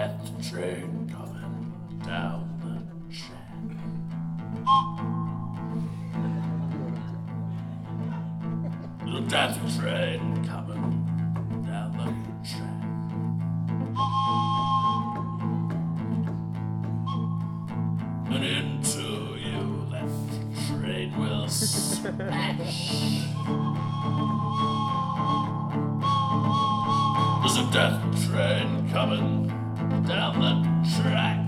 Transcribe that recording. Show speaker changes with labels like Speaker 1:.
Speaker 1: death train coming down the track. The death train coming down the track. And into you that train will smash. There's a death train coming down the track.